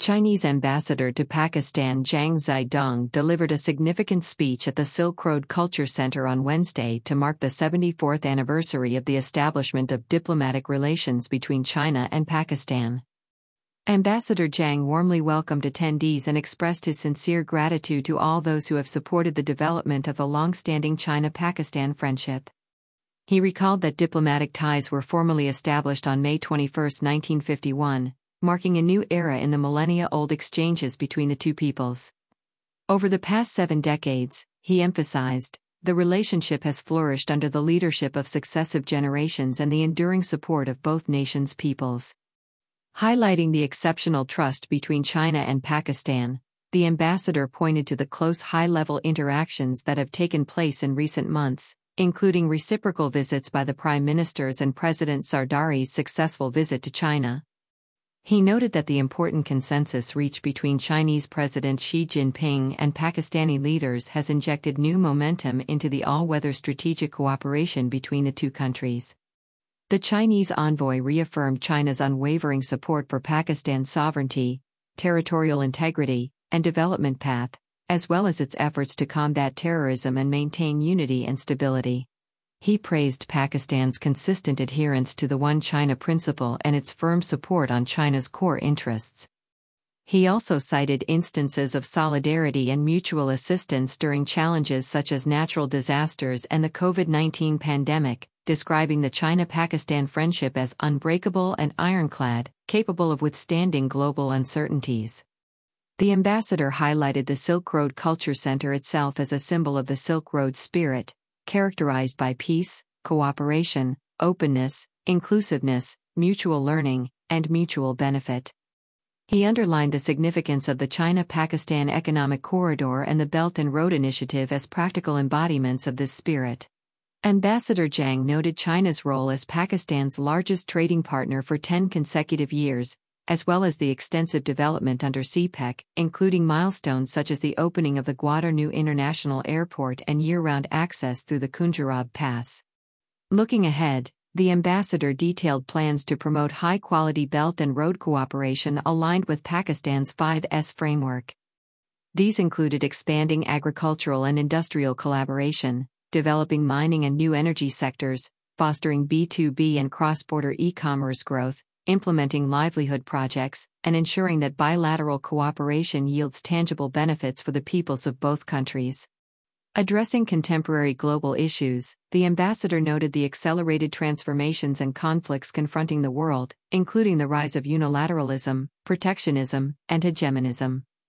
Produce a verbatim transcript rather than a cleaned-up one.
Chinese ambassador to Pakistan Zhang Zidong delivered a significant speech at the Silk Road Culture Center on Wednesday to mark the seventy-fourth anniversary of the establishment of diplomatic relations between China and Pakistan. Ambassador Zhang warmly welcomed attendees and expressed his sincere gratitude to all those who have supported the development of the long-standing China-Pakistan friendship. He recalled that diplomatic ties were formally established on May twenty-first, nineteen fifty-one, marking a new era in the millennia-old exchanges between the two peoples. Over the past seven decades, he emphasized, the relationship has flourished under the leadership of successive generations and the enduring support of both nations' peoples. Highlighting the exceptional trust between China and Pakistan, the ambassador pointed to the close high-level interactions that have taken place in recent months, including reciprocal visits by the Prime Ministers and President Zardari's successful visit to China. He noted that the important consensus reached between Chinese President Xi Jinping and Pakistani leaders has injected new momentum into the all-weather strategic cooperation between the two countries. The Chinese envoy reaffirmed China's unwavering support for Pakistan's sovereignty, territorial integrity, and development path, as well as its efforts to combat terrorism and maintain unity and stability. He praised Pakistan's consistent adherence to the One China principle and its firm support on China's core interests. He also cited instances of solidarity and mutual assistance during challenges such as natural disasters and the COVID nineteen pandemic, describing the China-Pakistan friendship as unbreakable and ironclad, capable of withstanding global uncertainties. The ambassador highlighted the Silk Road Culture Center itself as a symbol of the Silk Road spirit, characterized by peace, cooperation, openness, inclusiveness, mutual learning, and mutual benefit. He underlined the significance of the China-Pakistan Economic Corridor and the Belt and Road Initiative as practical embodiments of this spirit. Ambassador Zhang noted China's role as Pakistan's largest trading partner for ten consecutive years, as well as the extensive development under C P E C, including milestones such as the opening of the Gwadar New International Airport and year-round access through the Khunjerab Pass. Looking ahead, the ambassador detailed plans to promote high-quality belt and road cooperation aligned with Pakistan's five S framework. These included expanding agricultural and industrial collaboration, developing mining and new energy sectors, fostering B two B and cross-border e-commerce growth, implementing livelihood projects, and ensuring that bilateral cooperation yields tangible benefits for the peoples of both countries. Addressing contemporary global issues, the ambassador noted the accelerated transformations and conflicts confronting the world, including the rise of unilateralism, protectionism, and hegemonism.